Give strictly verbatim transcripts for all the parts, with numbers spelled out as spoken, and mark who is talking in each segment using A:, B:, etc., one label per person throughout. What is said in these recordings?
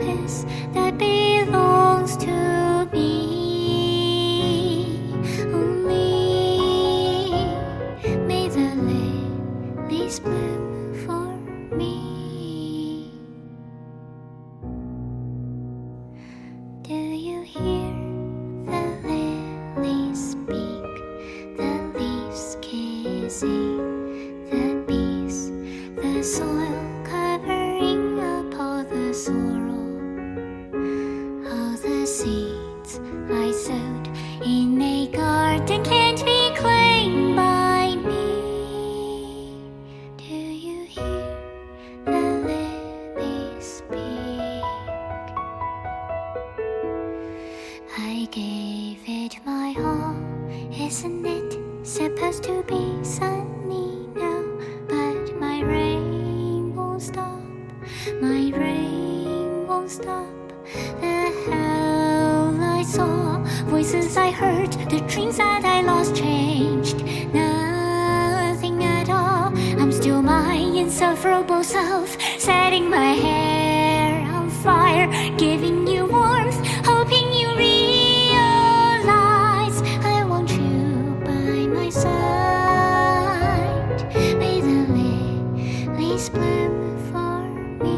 A: piece that belongs to me. Only may the lilies bloom for me. Do you hear the lilies speak? The leaves kissing the bees, the soil covering up all the sorrow, all the seeds I sowed in a garden can't be claimed by me. Do you hear the lilies speak? I gave it my all. Isn't it supposed to be sunny now? But my rain won't stop. My rain won't stop. The hell I saw, voices I heard, the dreams that I lost changed nothing at all. I'm still my insufferable self, setting my hair on fire, giving you warmth, hoping you realize I want you by my side. May the lilies bloom for me.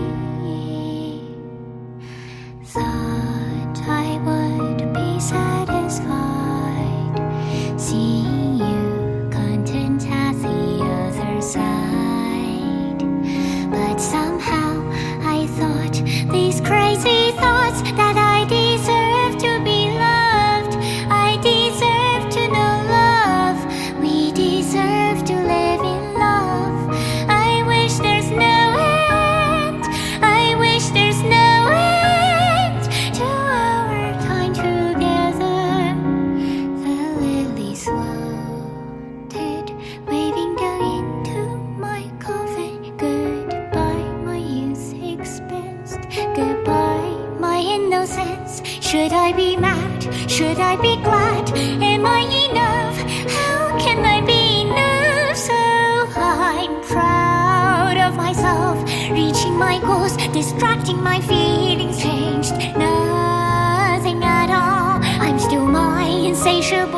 A: Thought I would be satisfied seeing you content at the other side, but somehow I thought these crazy thoughts that I deserve to be loved, I deserve to know love, we deserve to live in love. I wish there's no end, I wish there's no end to our time together. The lilies floated, waving down into my coffin. Goodbye, my youth expensed. Goodbye, my innocence. Should I be mad? Should I be glad? Am I enough? How can I be enough? So I'm proud of myself, reaching my goals, distracting my feelings changed nothing at all. I'm still my insatiable